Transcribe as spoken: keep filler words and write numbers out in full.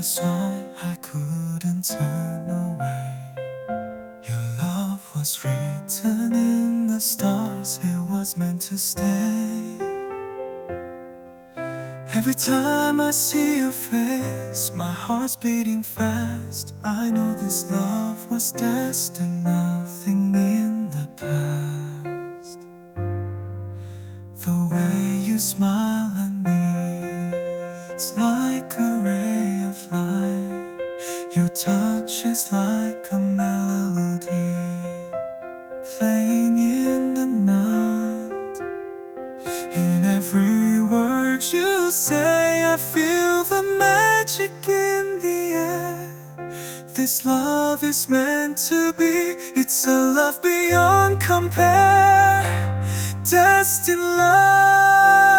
That's why I couldn't turn away. Your love was written in the stars, it was meant to stay. Every time I see your face, my heart's beating fast. I know this love was destined, nothing in the past. The way you smile at me, it's like a ray of light. Your touch is like a melody playing in the night. In every word you say, I feel the magic in the air. This love is meant to be, it's a love beyond compare. Destined love.